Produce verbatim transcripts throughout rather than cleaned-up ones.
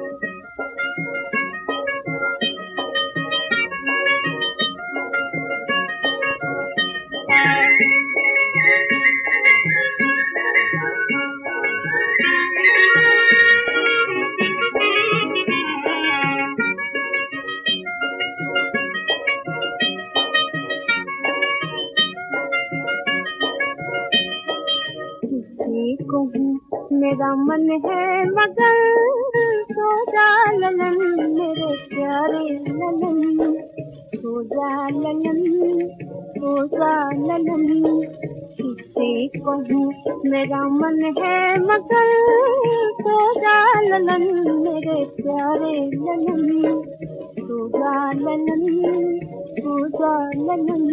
कहूँ मेरा मन है मगर सो जा ललन मेरे प्यारे ललन, सो जा ललन, सो जा ललन। किसे कहूँ मेरा मन है मगर सो जा ललन मेरे प्यारे ललन, सो जा ललन, सो जा ललन।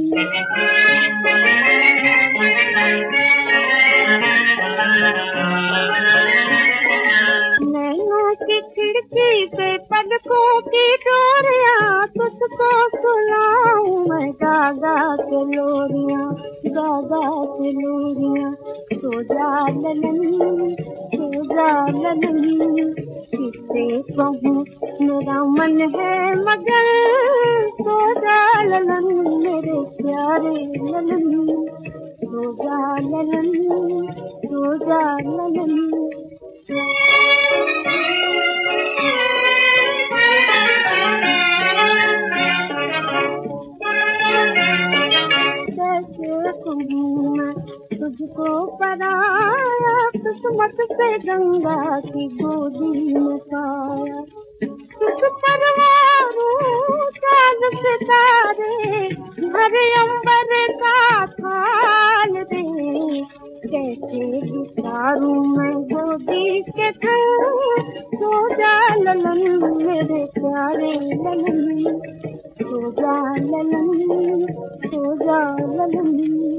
नैनों की खिड़की पे पलकों की डोरियां तुझको सुनाऊं मैं गागा के लोरियां, गागा के लोरियां। सो जा ललन, सो जा ललन। किसे कहूँ मेरा मन है मगर सो जा ललन मेरे प्यारे ललन, सो जा ललन, सो जा ललन। कैसे कहूँ मैं तुझको पराया, किस्मत से गंगा की गोदी में पाया। तुझ परवारों चांद सितारे भरे अंबर का थाल दे, कैसे बितारूं मैं गोदी के थम। सो जा ललन मेरे प्यारे ललन, सो जा ललन, सो जा ललन।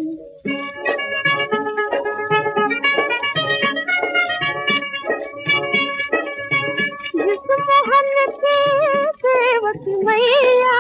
जिस मोहन की सेवती मैया,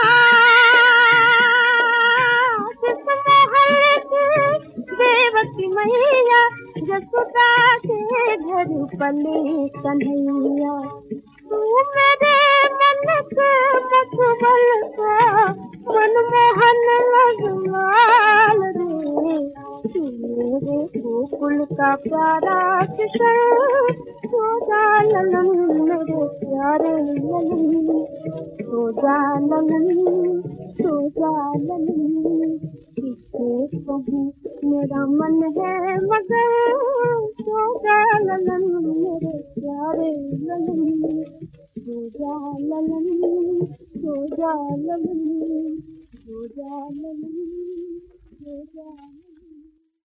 जिस मोहन की सेवती मैया, जसुदा के घर पले कन्हैया। तू मेरे मन के मखमल का मनमोहन लगवाल रे, तू मेरे गोकुल का प्यारा किशोर। सो जा ललन मेरे प्यारे ललन, सो जा ललन, सो जा ललन। किसे कहूँ मेरा मन है मगर सो जा ललन मेरे प्यारे ललन, सो जा ललन, सो जा ललन, सो जा ललन।